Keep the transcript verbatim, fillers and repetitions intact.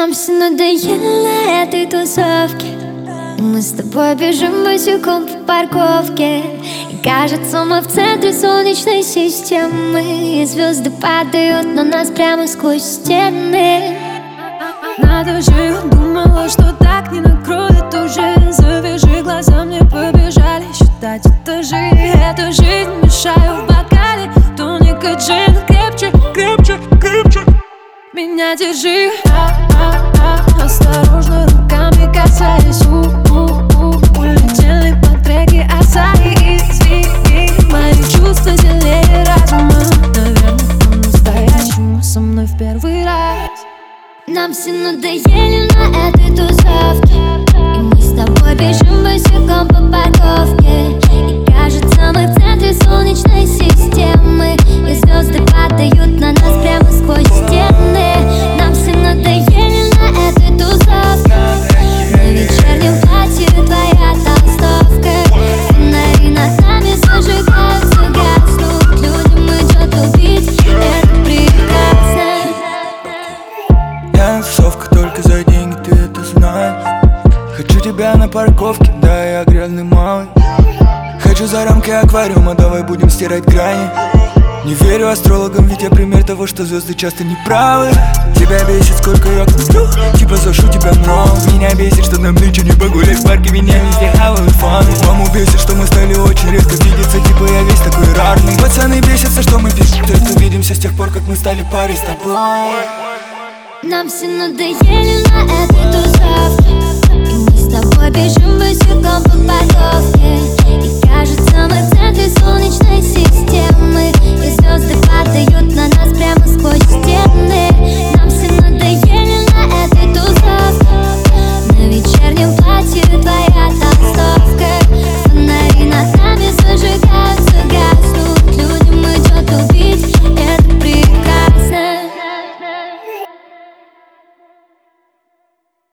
Нам все надоело на этой тусовке. Мы с тобой бежим босиком по парковке, и кажется, мы в центре солнечной системы, и звезды падают на нас прямо сквозь стены. Надо же, думала, что так не накроет уже. Завяжи глаза, мне побежали считать этажи. Эту жизнь мешаю в бокале, тоника джин. Крепче, крепче, крепче меня держи. А-а-а, осторожно, руками касаясь. У-у-у, улетели по треке Асаи. Извини, мои чувства сильнее разума. Наверное, по-настоящему со мной в первый раз. Нам все надоели на этой тусовке, и мы с тобой бежим босиком по парковке, и кажется, мы в центре солнечной системы, и звезды падают на нас прямо сквозь стены. Нам все надоели на этой тусовке. На вечернем платье твоя толстовка, фонари над нами зажигаются, гаснут. Людям идет убить, это прекрасно. Я тусовка только за деньги, ты это знаешь. Хочу тебя на парковке, да, я грязный малый. Хочу за рамки аквариума, давай будем стирать грани. Не верю астрологам, ведь я пример того, что звезды часто неправы. Тебя бесит, сколько я куплю, типа зашу тебя нрав. Меня бесит, что нам нынче не погулять в парке, меня везде хавают фаны. Маму бесит, что мы стали очень редко видеться, типа я весь такой рарный. Пацаны бесятся, что мы пишем, только видимся с тех пор, как мы стали парой с тобой. Нам все надоели на этой тусовке, и мы с тобой бежим босиком по парковке, и кажется, мы в центре солнечной системы, и звезды падают на нас прямо сквозь стены.